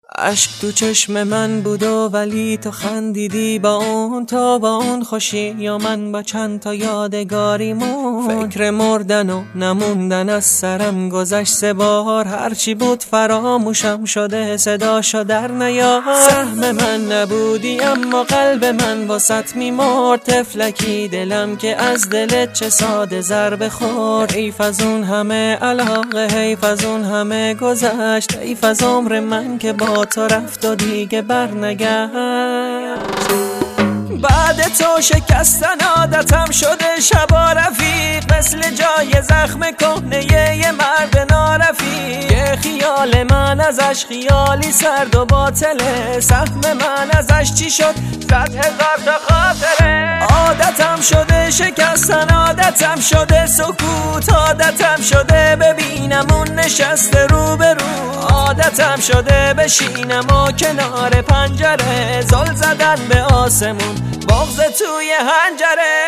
اشک تو چشم من بود و ولی تو خندیدی با اون، تو با اون خوشی یا من با چند تا یادگاریمون. فکر مردن و نموندن از سرم گذشت 3 بار، هرچی بود فراموشم شده صداشو در نیار. سهم من نبودی اما قلب من واسط میمرد، طفلکی دلم که از دلت چه ساده ضربه خورد. حیف از اون همه علاقه، حیف از اون همه گذشت، حیف از عمر من که با تو رفت و دیگه برنگشت. بعد تو شکستن عادتم شده، شبا رفیق مثل جای زخم کهنه یه مرد نارفیق. یه خیال من ازش خیالی سرد و باطله، سهم من ازش چی شد 100,000 تا خاطره. عادتم شده شکستن، عادتم شده سکوت، عادتم شده ببینم اون نشسته روبرو، عادتم شده بشینم و کنار پنجره، زل زدن به آسمون، بغض توی حنجره.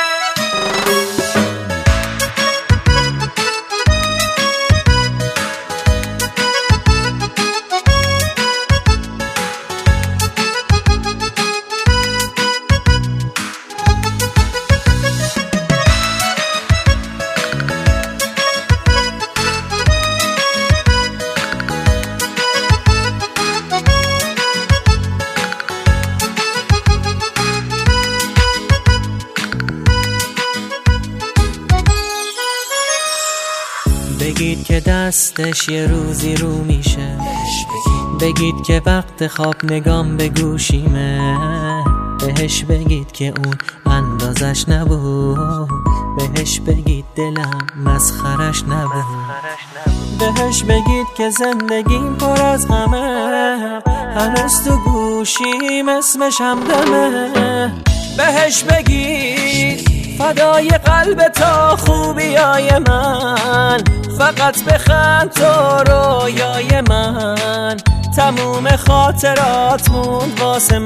بگید که دستش یه روزی رو میشه، بگید که وقت خواب نگام به گوشیمه، بهش بگید که اون اندازش نبود، بهش بگید دلم مسخرش نبود، بهش بگید که زندگیم پر از غمه، هنوز تو گوشیم اسمش همدمه. بهش بگید فدای قلب تا خوبیای من، فقط بخند تو رویای من، تموم خاطرات موند واسه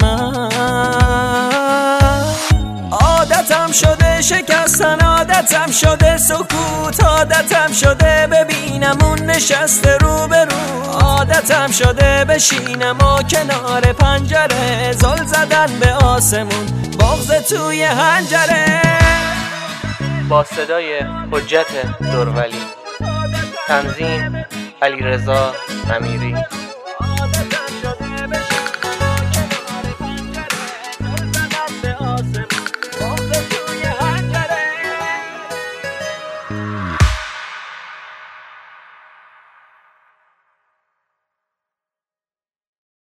من. عادتم شده شکستن، عادتم شده سکوت، عادتم شده ببینم اون نشسته روبرو، عادتم شده بشینم و کنار پنجره، زل زدن به آسمون، بغض توی حنجره. با صدای حجت دورولی، تنظیم علیرضا امیری.